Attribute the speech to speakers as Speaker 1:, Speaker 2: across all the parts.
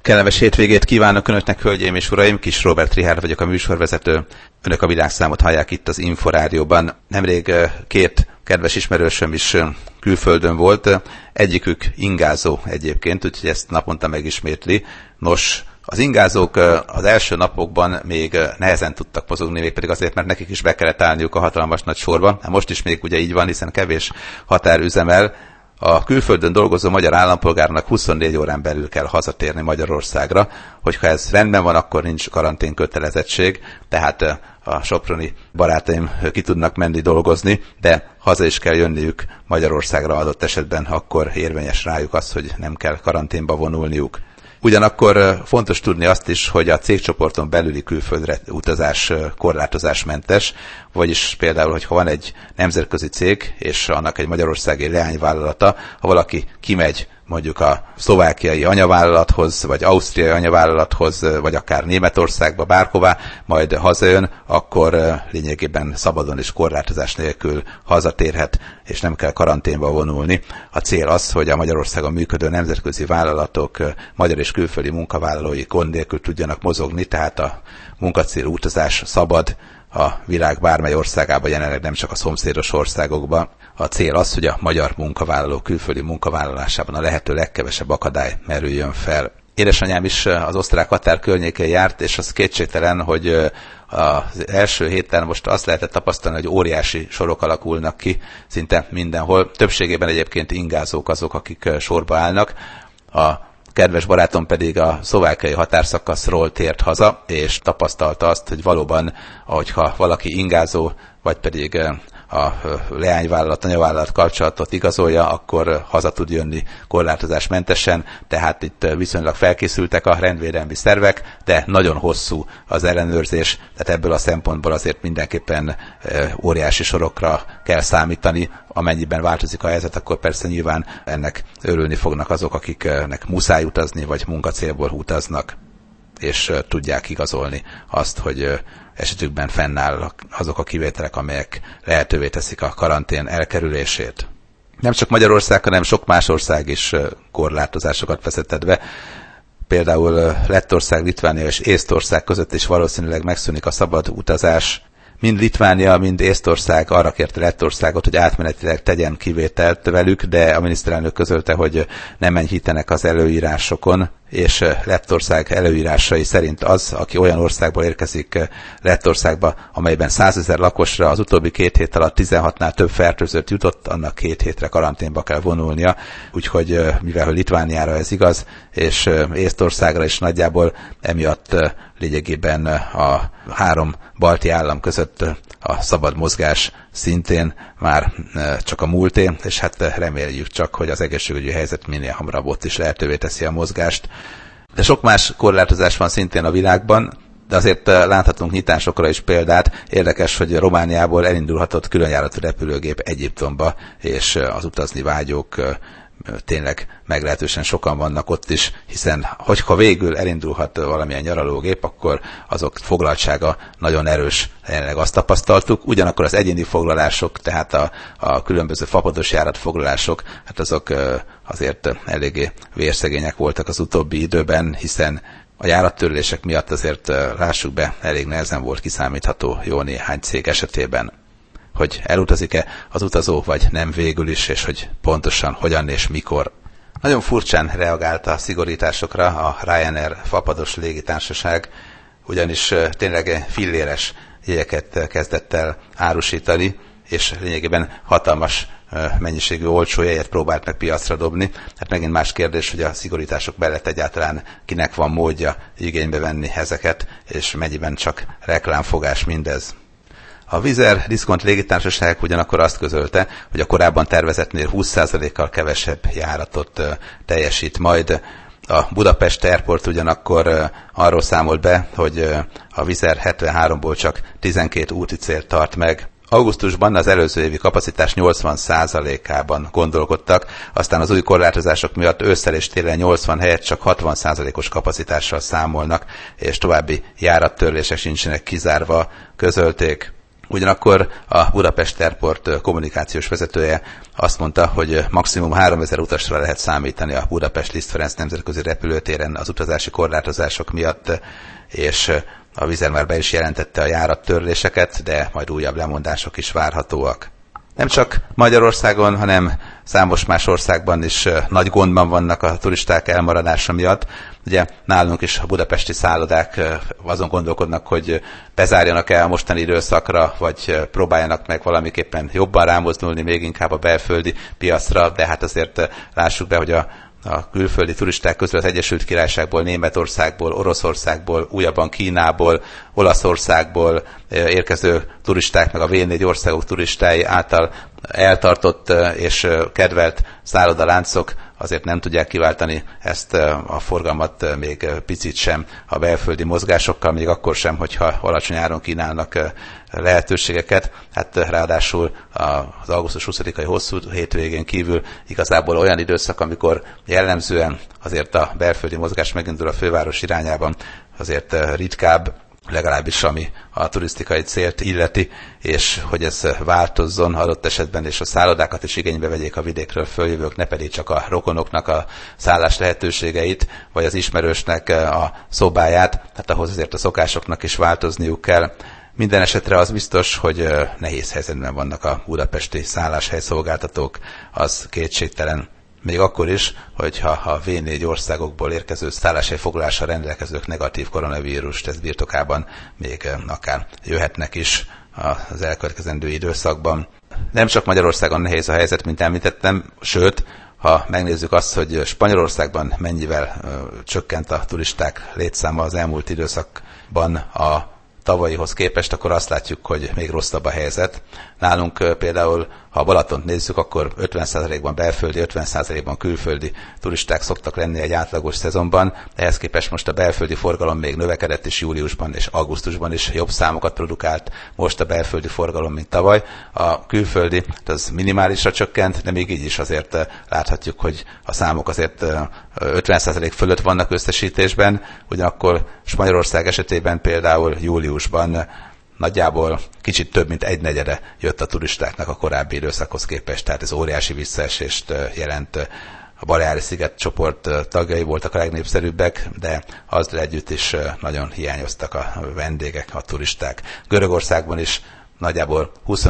Speaker 1: Kellemes hétvégét kívánok Önöknek, hölgyeim és uraim! Kis Róbert Richárd vagyok, a műsorvezető. Önök a világszámot hallják itt az Inforádióban. Nemrég két kedves ismerősöm is külföldön volt, egyikük ingázó egyébként, úgyhogy ezt naponta megismétli. Nos, az ingázók az első napokban még nehezen tudtak mozogni, mégpedig azért, mert nekik is be kellett állniuk a hatalmas nagy sorba. Most is még ugye így van, hiszen kevés határ üzemel. A külföldön dolgozó magyar állampolgárnak 24 órán belül kell hazatérni Magyarországra. Hogyha ez rendben van, akkor nincs karantén kötelezettség, tehát a soproni barátaim ki tudnak menni dolgozni, de haza is kell jönniük Magyarországra adott esetben, akkor érvényes rájuk az, hogy nem kell karanténba vonulniuk. Ugyanakkor fontos tudni azt is, hogy a cégcsoporton belüli külföldre utazás korlátozásmentes, vagyis például, hogyha van egy nemzetközi cég, és annak egy magyarországi leányvállalata, ha valaki kimegy mondjuk a szlovákiai anyavállalathoz, vagy ausztriai anyavállalathoz, vagy akár Németországba, bárhová, majd hazajön, akkor lényegében szabadon és korlátozás nélkül hazatérhet, és nem kell karanténba vonulni. A cél az, hogy a Magyarországon működő nemzetközi vállalatok, magyar és külföldi munkavállalói gond nélkül tudjanak mozogni, tehát a munkacélú utazás szabad a világ bármely országában, jelenleg nem csak a szomszédos országokban. A cél az, hogy a magyar munkavállaló külföldi munkavállalásában a lehető legkevesebb akadály merüljön fel. Édesanyám is az osztrák határ környékén járt, és az kétségtelen, hogy az első héten most azt lehetett tapasztalni, hogy óriási sorok alakulnak ki szinte mindenhol. Többségében egyébként ingázók azok, akik sorba állnak. A kedves barátom pedig a szlovákiai határszakaszról tért haza, és tapasztalta azt, hogy valóban, ahogyha valaki ingázó, vagy pedig a leányvállalat, anyavállalat kapcsolatot igazolja, akkor haza tud jönni korlátozásmentesen, tehát itt viszonylag felkészültek a rendvédelmi szervek, de nagyon hosszú az ellenőrzés, tehát ebből a szempontból azért mindenképpen óriási sorokra kell számítani. Amennyiben változik a helyzet, akkor persze nyilván ennek örülni fognak azok, akiknek muszáj utazni, vagy munkacélból utaznak, és tudják igazolni azt, hogy esetükben fennáll azok a kivételek, amelyek lehetővé teszik a karantén elkerülését. Nem csak Magyarország, hanem sok más ország is korlátozásokat vezetett be. Például Lettország, Litvánia és Észtország között is valószínűleg megszűnik a szabad utazás. Mind Litvánia, mind Észtország arra kérte Lettországot, hogy átmenetileg tegyen kivételt velük, de a miniszterelnök közölte, hogy nem enyhítenek az előírásokon, és Lettország előírásai szerint az, aki olyan országból érkezik Lettországba, amelyben 100 000 lakosra az utóbbi 2 hét alatt 16-nál több fertőzött jutott, annak 2 hétre karanténba kell vonulnia. Úgyhogy mivel hogy Litvániára ez igaz, és Észtországra is nagyjából emiatt lényegében a 3 balti állam között a szabad mozgás szintén már csak a múlté, és hát reméljük csak, hogy az egészségügyi helyzet minél hamarabb ott is lehetővé teszi a mozgást. De sok más korlátozás van szintén a világban, de azért láthatunk nyitásokra is példát. Érdekes, hogy Romániából elindulhatott különjáratú repülőgép Egyiptomba, és az utazni vágyók tényleg meglehetősen sokan vannak ott is, hiszen hogyha végül elindulhat valamilyen nyaralógép, akkor azok foglaltsága nagyon erős, jelenleg azt tapasztaltuk. Ugyanakkor az egyéni foglalások, tehát a különböző fapados járatfoglalások, hát azok azért eléggé vérszegények voltak az utóbbi időben, hiszen a járattörlések miatt azért lássuk be, elég nehezen volt kiszámítható jó néhány cég esetében, hogy elutazik-e az utazó, vagy nem végül is, és hogy pontosan hogyan és mikor. Nagyon furcsán reagált a szigorításokra a Ryanair fapados légitársaság, ugyanis tényleg filléres jegyeket kezdett el árusítani, és lényegében hatalmas mennyiségű olcsó jegyet próbált meg piacra dobni. Hát megint más kérdés, hogy a szigorítások mellett egyáltalán kinek van módja igénybe venni ezeket, és mennyiben csak reklámfogás mindez. A Wizz Air diszkont légitársaság ugyanakkor azt közölte, hogy a korábban tervezettnél 20%-kal kevesebb járatot teljesít majd. A Budapest Airport ugyanakkor arról számolt be, hogy a Wizz Air 73-ból csak 12 úti célt tart meg. Augusztusban az előző évi kapacitás 80%-ában gondolkodtak, aztán az új korlátozások miatt ősszel és télen 80 helyett csak 60%-os kapacitással számolnak, és további járattörlések sincsenek kizárva, közölték. Ugyanakkor a Budapest Airport kommunikációs vezetője azt mondta, hogy maximum 3000 utasra lehet számítani a Budapest Liszt Ferenc nemzetközi repülőtéren az utazási korlátozások miatt, és a Wizz Air már be is jelentette a járattörléseket, de majd újabb lemondások is várhatóak. Nem csak Magyarországon, hanem számos más országban is nagy gondban vannak a turisták elmaradása miatt. Ugye nálunk is a budapesti szállodák azon gondolkodnak, hogy bezárjanak el a mostani időszakra, vagy próbáljanak meg valamiképpen jobban rámozdulni még inkább a belföldi piacra, de hát azért lássuk be, hogy a külföldi turisták közül az Egyesült Királyságból, Németországból, Oroszországból, újabban Kínából, Olaszországból érkező turisták, meg a V4 országok turistái által eltartott és kedvelt szállodaláncok azért nem tudják kiváltani ezt a forgalmat még picit sem a belföldi mozgásokkal, még akkor sem, hogyha alacsony áron kínálnak lehetőségeket. Hát ráadásul az augusztus 20-ai hosszú hétvégén kívül igazából olyan időszak, amikor jellemzően azért a belföldi mozgás megindul a főváros irányában, azért ritkább, legalábbis ami a turisztikai célt illeti, és hogy ez változzon adott esetben, és a szállodákat is igénybe vegyék a vidékről följövők, ne pedig csak a rokonoknak a szállás lehetőségeit, vagy az ismerősnek a szobáját, tehát ahhoz azért a szokásoknak is változniuk kell. Minden esetre az biztos, hogy nehéz helyzetben vannak a budapesti szálláshelyszolgáltatók, az kétségtelen. Még akkor is, hogyha a V4 országokból érkező szálláshelyfoglalással rendelkezők negatív koronavírus teszt birtokában még akár jöhetnek is az elkövetkezendő időszakban. Nem csak Magyarországon nehéz a helyzet, mint említettem, sőt, ha megnézzük azt, hogy Spanyolországban mennyivel csökkent a turisták létszáma az elmúlt időszakban a tavalyihoz képest, akkor azt látjuk, hogy még rosszabb a helyzet. Nálunk például, ha a Balatont nézzük, akkor 50%-ban belföldi, 50%-ban külföldi turisták szoktak lenni egy átlagos szezonban. Ehhez képest most a belföldi forgalom még növekedett, és júliusban és augusztusban is jobb számokat produkált most a belföldi forgalom, mint tavaly. A külföldi az minimálisra csökkent, de még így is azért láthatjuk, hogy a számok azért 50% fölött vannak összesítésben, ugyanakkor Spanyolország esetében például júliusban nagyjából kicsit több mint 1/4 jött a turistáknak a korábbi időszakhoz képest, tehát ez óriási visszaesést jelent. A Baleári-sziget csoport tagjai voltak a legnépszerűbbek, de azzal együtt is nagyon hiányoztak a vendégek, a turisták. Görögországban is nagyjából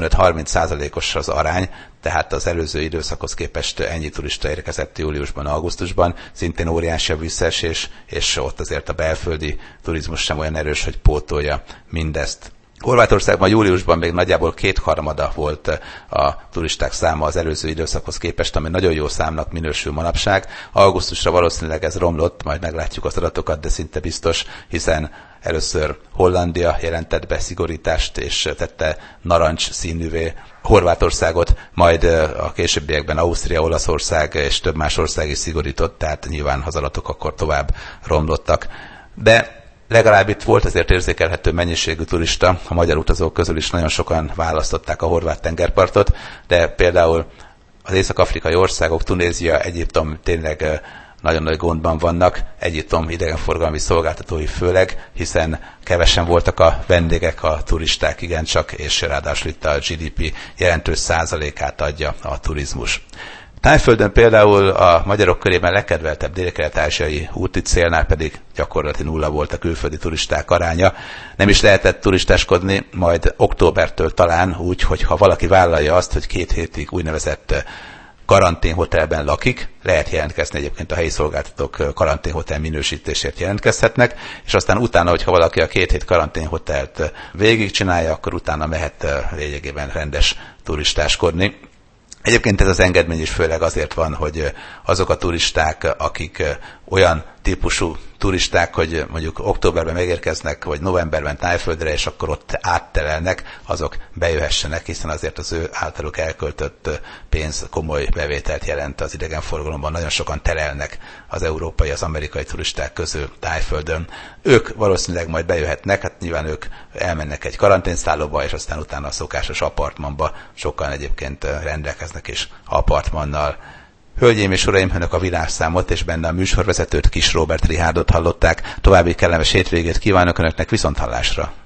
Speaker 1: 25-30%-os az arány, tehát az előző időszakhoz képest ennyi turista érkezett júliusban, augusztusban, szintén óriási a visszaesés, és ott azért a belföldi turizmus sem olyan erős, hogy pótolja mindezt. Horvátországban júliusban még nagyjából 2/3 volt a turisták száma az előző időszakhoz képest, ami nagyon jó számnak minősül manapság. Augusztusra valószínűleg ez romlott, majd meglátjuk az adatokat, de szinte biztos, hiszen először Hollandia jelentett be szigorítást, és tette narancs színűvé Horvátországot, majd a későbbiekben Ausztria, Olaszország és több más ország is szigorított, tehát nyilván az adatok akkor tovább romlottak. De legalább itt volt azért érzékelhető mennyiségű turista, a magyar utazók közül is nagyon sokan választották a horvát tengerpartot, de például az észak-afrikai országok, Tunézia, Egyiptom tényleg nagyon nagy gondban vannak, Egyiptom idegenforgalmi szolgáltatói főleg, hiszen kevesen voltak a vendégek, a turisták igencsak, és ráadásul itt a GDP jelentős százalékát adja a turizmus. Tájföldön például a magyarok körében legkedveltebb dél-kelet-ázsiai úti célnál pedig gyakorlatilag nulla volt a külföldi turisták aránya. Nem is lehetett turistáskodni, majd októbertől talán úgy, hogy ha valaki vállalja azt, hogy 2 hétig úgynevezett karanténhotelben lakik, lehet jelentkezni, egyébként a helyi szolgáltatók karanténhotel minősítésért jelentkezhetnek, és aztán utána, hogyha valaki a 2 hét karanténhotelt végigcsinálja, akkor utána mehet lényegében rendes turistáskodni. Egyébként ez az engedmény is főleg azért van, hogy azok a turisták, akik olyan típusú turisták, hogy mondjuk októberben megérkeznek, vagy novemberben Tájföldre, és akkor ott áttelelnek, azok bejöhessenek, hiszen azért az ő általuk elköltött pénz komoly bevételt jelent az idegenforgalomban. Nagyon sokan telelnek az európai, az amerikai turisták közül Tájföldön. Ők valószínűleg majd bejöhetnek, hát nyilván ők elmennek egy karanténszállóba, és aztán utána a szokásos apartmanba, sokan egyébként rendelkeznek is apartmannal. Hölgyeim és uraim, önök a világszámot és benne a műsorvezetőt, Kis Róbert Richárdot hallották. További kellemes hétvégét kívánok önöknek, viszonthallásra!